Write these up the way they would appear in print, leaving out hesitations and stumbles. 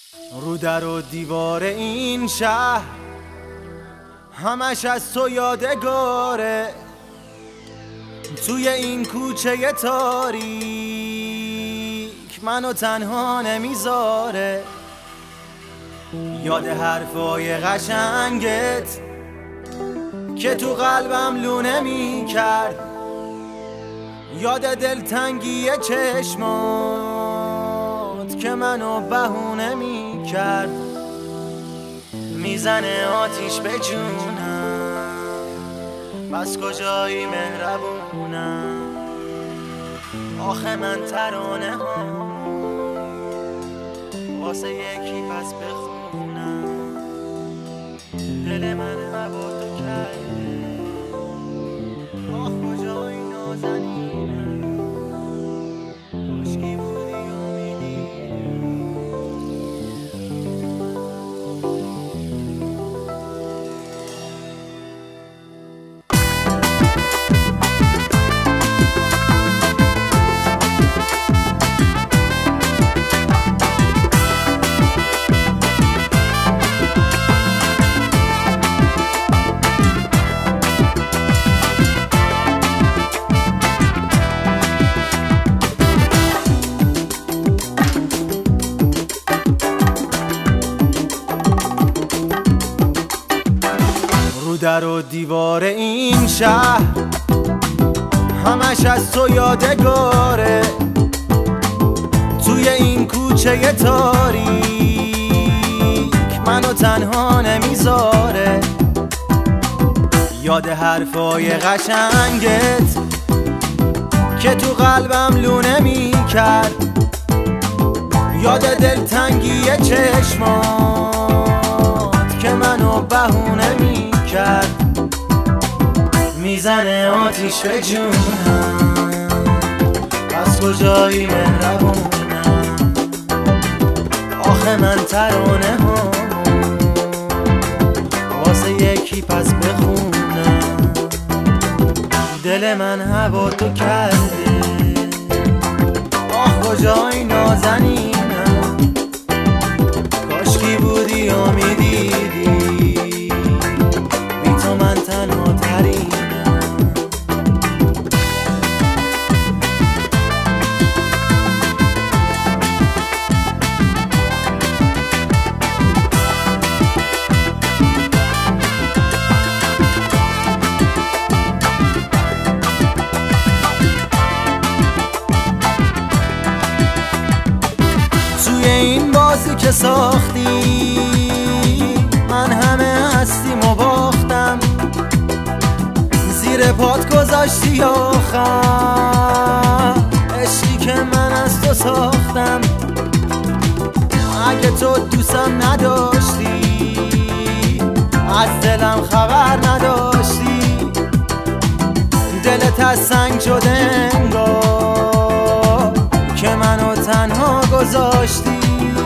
رو در و دیوار این شهر همش از تو یادگاره، توی این کوچه تاریک منو تنها نمیذاره. یاد حرفای قشنگت که تو قلبم لونه میکرد، یاد دلتنگی چشمات که منو بهونه میکرد. میزنه آتیش به جونم، بس کجایی مهربونم. آخه من ترانه ها واسه یکی پس بخونم. دل من هوا تو کرده، آخ کجایی نازنینم. کاشکی بودی امیدی. در و دیوار این شهر همش از تو یادگاره، توی این کوچه تاریک منو تنها نمیذاره. یاد حرفای قشنگت که تو قلبم لونه میکرد، یاد دلتنگی چشمات که منو بهونه میکرد. میزنه آتیش به جونم، بس کجایی مهربونم. آخه من ترانه ها واسه یکی پس بخونم. دل من هوا تو کرده، آخ کجایی نازنینم. کاشکی بودی و میدیدی، بی تو من تنها ترینم. توی این بازی که ساختی من همه هستیم و باختم، زیر پات گذاشتی آخر عشقی که من از تو ساختم. اگه تو دوستم نداشتی، از دلم خبر نداشتی، دلت از سنگ شده انگار که منو تنها گذاشتی.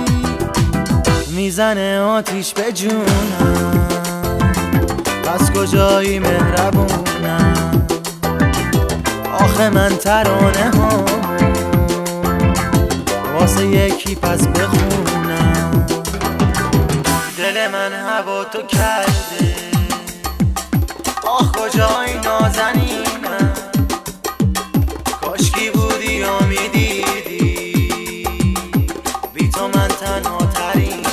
میزنه آتیش به جونم، بس کجایی مهربونم. آخه من ترانه ها واسه یکی پس بخونم. دل من هوا تو کرده، آخ کجایی نازنینم. کاشکی بودی و میدیدی، بی تو من تنها ترینم.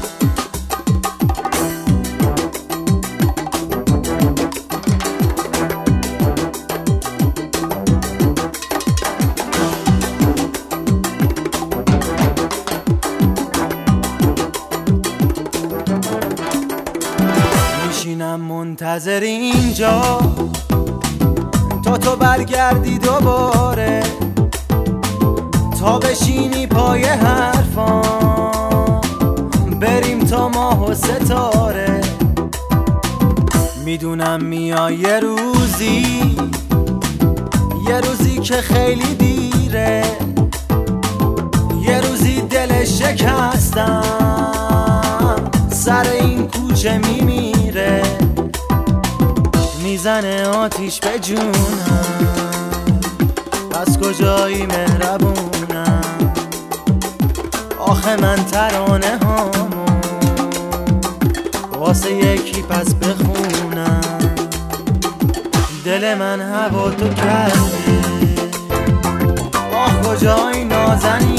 میشینم منتظر اینجا تا تو برگردی دوباره، تا بشینی پای حرفام بریم تا ماه و ستاره. میدونم میای یه روزی که خیلی دیره، یه روزی دل شکستم سر این کوچه میمیره. میزنه آتیش به جونم، بس کجایی مهربونم. آخه من ترانه هامو واسه یکی پس بخونم. دل من هوا تو کردی، آه کجایی نازنی